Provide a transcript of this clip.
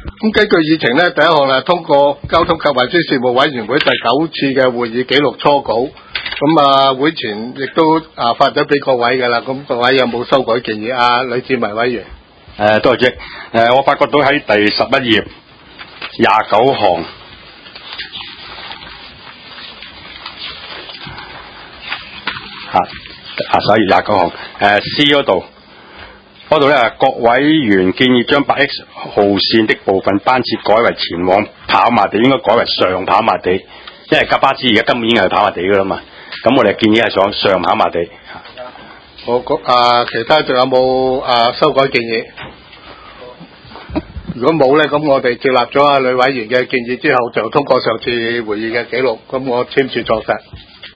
咁根據議程咧，第一項係通過交通及運輸事務委員會第9次嘅會議記錄初稿。咁會前亦都發咗俾各位㗎啦。咁各位有冇修改建議？呂志文委員。 多謝。我發覺到喺第11頁29項。11月29項，C 嗰度咧，各委員建議將8X 號線的部分班次改為前往跑馬地，應該改為上跑馬地，因為架巴士而家根本已經係跑馬地㗎啦嘛。咁我哋建議係想上跑馬地。 其他仲有冇修改建議？如果冇咧，咁我哋接納咗呂委員嘅建議之後，就通過上次會議嘅記錄。咁我簽署作實。